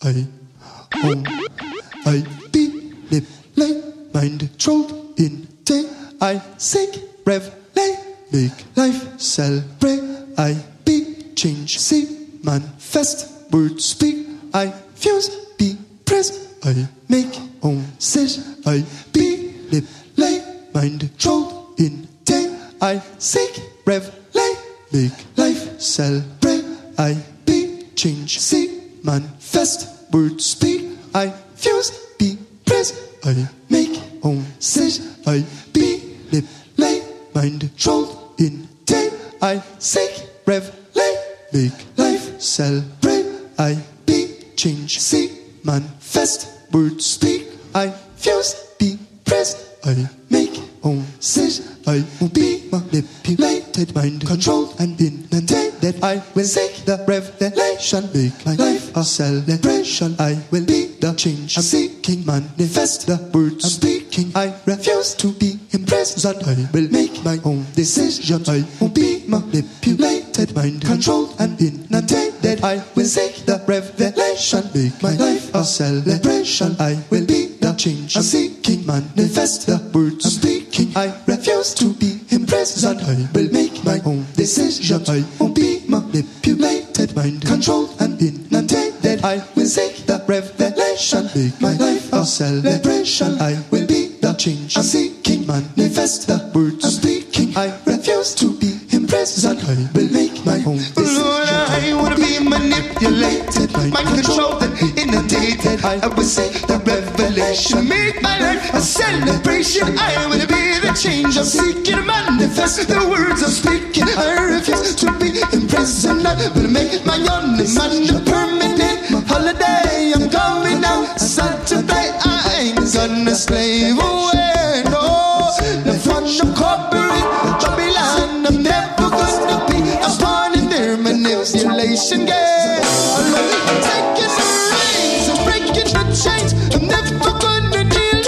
I be live light, mind trolled in day. I seek revelate, make life celebrate. I be change, see manifest, word speak. I fuse, be present. I make own sit. I be live light, mind trolled in day. I seek revelate, make life celebrate. I be change, see manifest, word speak. I fuse, be present. I make own sit. I be live light, mind trolled in day. I seek revelate, make life celebrate. I be change, see manifest, word speak. I fuse, be present. I make own sit. I will be manipulated, mind controlled and inundated. I will seek the revelation, make my life a celebration. I will be the change I'm seeking, manifest the words I'm speaking. I refuse to be imprisoned. I will make my own decisions. I will be manipulated, mind controlled and inundated. I will seek the revelation, make my life a celebration. I will be the change I'm seeking, manifest the words I'm speaking. I refuse to be imprisoned. I will make my own decisions. I will be manipulated, mind controlled and inundated. I will seek the revelation, make my life a celebration. I will be the change I'm seeking, manifest the words I'm speaking. I refuse to be imprisoned. I will make my own decisions. Lord, I want to be manipulated, mind controlled and inundated. I will seek the revelation, make my life a celebration. I will be the change I'm seeking, manifest the words I'm speaking. I refuse to be imprisoned. I will make my own demand a permanent holiday. I'm coming out Saturday. I ain't gonna slave away. No, from the corporate Babylon. I'm never gonna be a pawn in their manipulation game. I'm taking the reins, I'm breaking the chains. I'm never gonna deal.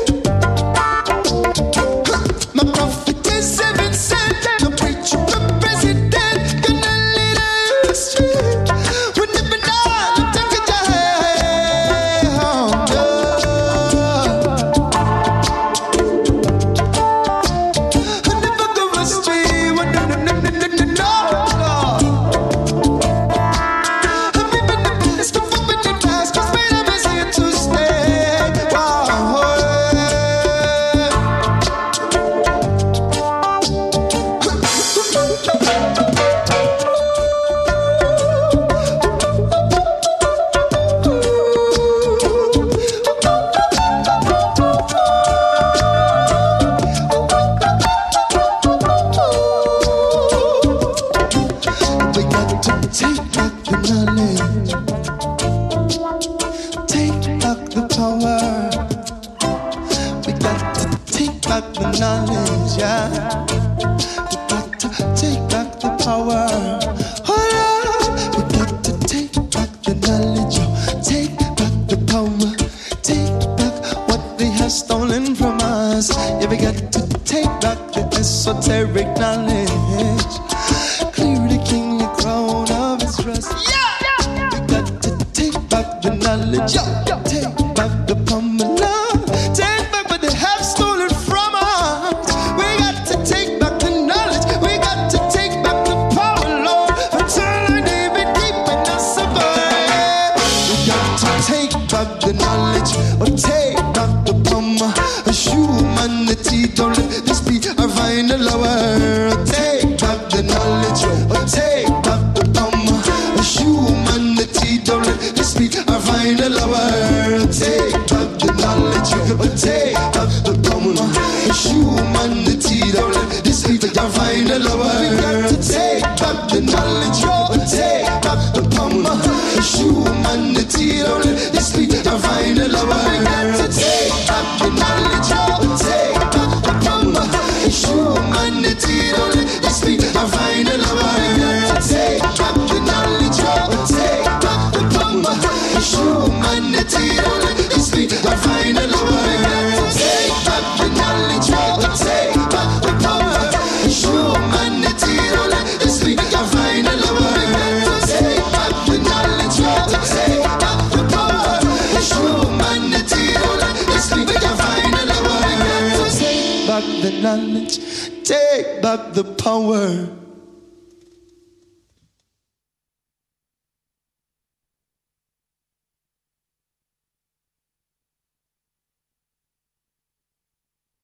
My prophet is heaven sent. The preacher, the president, gonna lead the street. We never know, take it down. I never go astray. We got to take back the knowledge, take back the power. We got to take back the knowledge, yeah. We got to take back the power. Oh Lord, we got to take back the knowledge, take back the power, take back what they have stolen from us. Yeah, we got to take back the esoteric knowledge. Clear the kingly crown of his trust. Yeah. We got to take back the knowledge. Take back the pomelo. Take back what they have stolen from us. We got to take back the knowledge. We got to take back the power, Lord. Until our David deep in us abide. We got to take back the knowledge. Or take back the power. Humanity, don't let this be our final hour. Take back the knowledge. Or take back the power. Humanity, don't let this be our final hour. Take back the knowledge. Or take back the power. Humanity, don't let this be our final hour. We got to take back the knowledge. Or take back the power. Humanity, don't let this be our final hour. We got to take back the knowledge. Or take back the power. Humanity, don't let this be our final hour. We got to take back the knowledge. Or take back the power. Humanity, don't let this be our final hour. We got to take back the knowledge, take back the power.